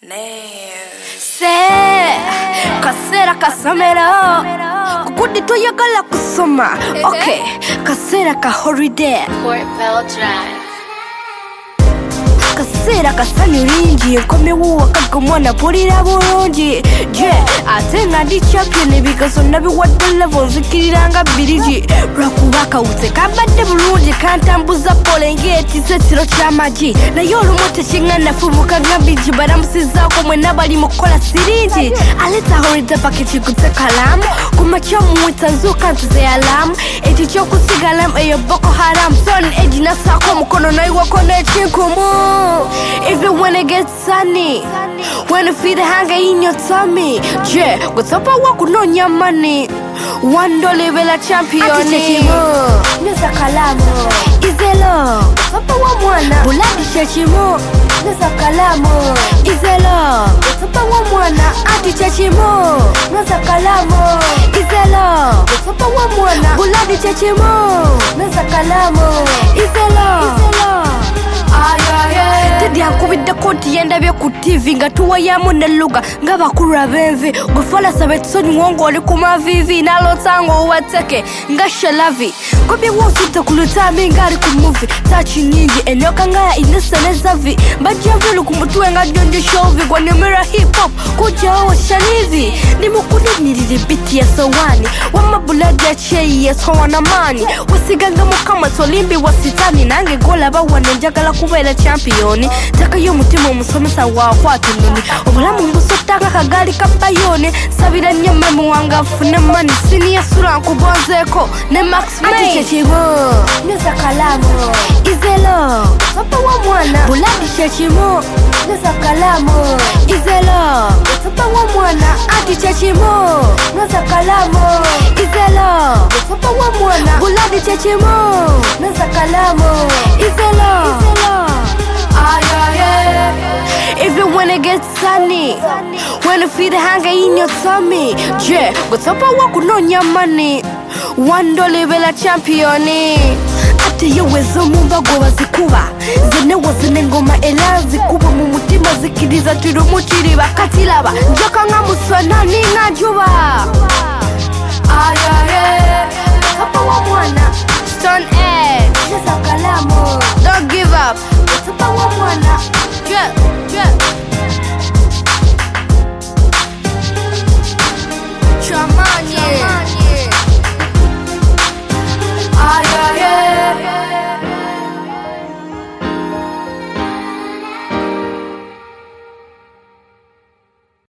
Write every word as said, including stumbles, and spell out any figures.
Se kasera kasomero kukudi tuyagala kusoma. Okay, kasera ka holiday Port Bell Drive. kasera kasani ringi nkomewo wakagomwana pulira bulungi je ate nga ndi champion because nabi wadde level zikiriranga birigi lwakuba kawuze kabadde bulungi kantambuza pole ng'ekize kiro ky'amagi naye olumu tekiŋŋana fubuka ngambigi baramusizaako mwena bali mu kukola siringi aleta holiday package kutse kalamu kumakya muwita nzuuka ntuze alamu ekyo ky'okusigalamu eyo Boko Haram son egi nasaako omukono nayiwako n'ekinkumu. Even when it gets sunny, when you feel the hunger in your tummy, yeah, what's up? I walk on your money. One dollar will a champion. Chechimo, neza kalamo. Izelo, what's up? I wanna. Buladi chechimo, neza kalamo. Izelo, what's up? I wanna. Anti chechimo, neza kalamo. Izelo, what's up? I wanna. Buladi chechimo, neza kalamo. Izelo, Izelo. Tedi akubidde koti yendabye ku T V nga tuwayamu neluga ng'abakulu abenvi gufala sabe tusonyiwo ng'oli ku mavivi n'alota ng'owateke nga shalavi kobi wosute ku lutami ng'ali ku muvi tachi nyingi enyoka ng'aya inesa nezavi mbajjavulu ku mutwe nga jonjo shovi gwanimira hip hop kujawo shanivi nimukuninirire biti ya sowani wamabuladi ya cheyi yesowana mani wasiganga mukama tolimbi wasitani nange golaba wane njagala kubeera champion taka y'omutima omusomesa waakwata ennoni obulamu mbusotanga kagali kabayone sabira nnyo memu wange afune mani siniyasula nkubonzeeko ne Max May chechimo neza kalamo Izelo papa wa mwana buladi chechimo neza kalamo Izelo papa wa mwana anti chechimo neza kalamo Izelo papa wa mwana buladi chechimo neza kalamo Izelo Izelo. Even when it gets sunny, when you feel the hunger in your tummy, yeah, what's up? I walk on your money. One dollar will a champion. Ate yewezo mumbago wazikuba zene wazine ngoma ela zikuba mu mutima zikiriza tiro muchiri bakatilaba njoka nga muswana ninga njuba ayaye papa wa mwana Stone Edge neza kalamo don't give up papa wa mwana yeah yeah